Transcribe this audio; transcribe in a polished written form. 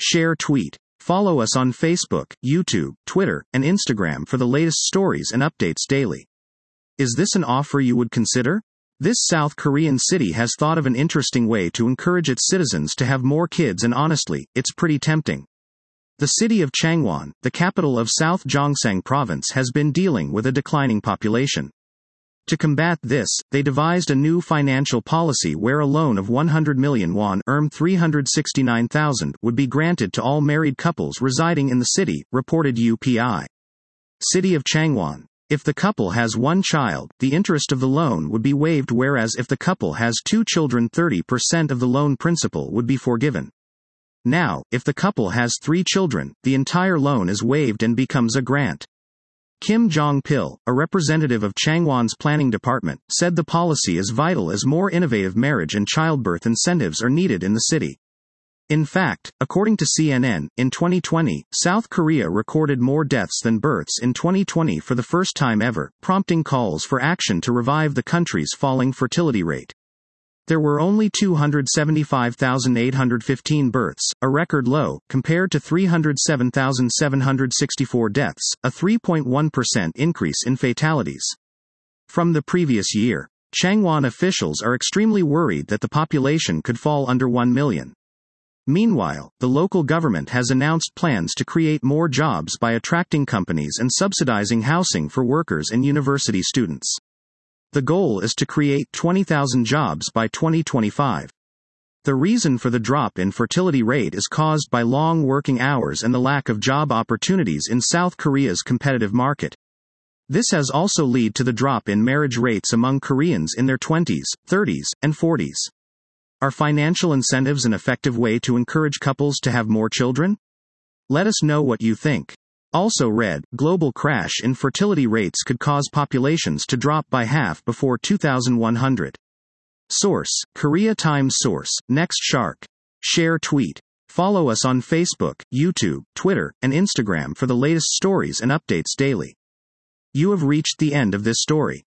share, tweet. Follow us on Facebook, YouTube, Twitter, and Instagram for the latest stories and updates daily. Is this an offer you would consider? This South Korean city has thought of an interesting way to encourage its citizens to have more kids, and honestly, it's pretty tempting. The city of Changwon, the capital of South Gyeongsang Province, has been dealing with a declining population. To combat this, they devised a new financial policy where a loan of 100 million won (369,000) would be granted to all married couples residing in the city, reported UPI. City of Changwon. If the couple has one child, the interest of the loan would be waived, whereas if the couple has 2 children, 30% of the loan principal would be forgiven. Now, if the couple has 3 children, the entire loan is waived and becomes a grant. Kim Jong-pil, a representative of Changwon's planning department, said the policy is vital as more innovative marriage and childbirth incentives are needed in the city. In fact, according to CNN, in 2020, South Korea recorded more deaths than births in 2020 for the first time ever, prompting calls for action to revive the country's falling fertility rate. There were only 275,815 births, a record low, compared to 307,764 deaths, a 3.1% increase in fatalities from the previous year. Changwon officials are extremely worried that the population could fall under 1 million. Meanwhile, the local government has announced plans to create more jobs by attracting companies and subsidizing housing for workers and university students. The goal is to create 20,000 jobs by 2025. The reason for the drop in fertility rate is caused by long working hours and the lack of job opportunities in South Korea's competitive market. This has also led to the drop in marriage rates among Koreans in their 20s, 30s, and 40s. Are financial incentives an effective way to encourage couples to have more children? Let us know what you think. Also read, global crash in fertility rates could cause populations to drop by half before 2100. Source, Korea Times. Source, Next Shark. Share, tweet. Follow us on Facebook, YouTube, Twitter, and Instagram for the latest stories and updates daily. You have reached the end of this story.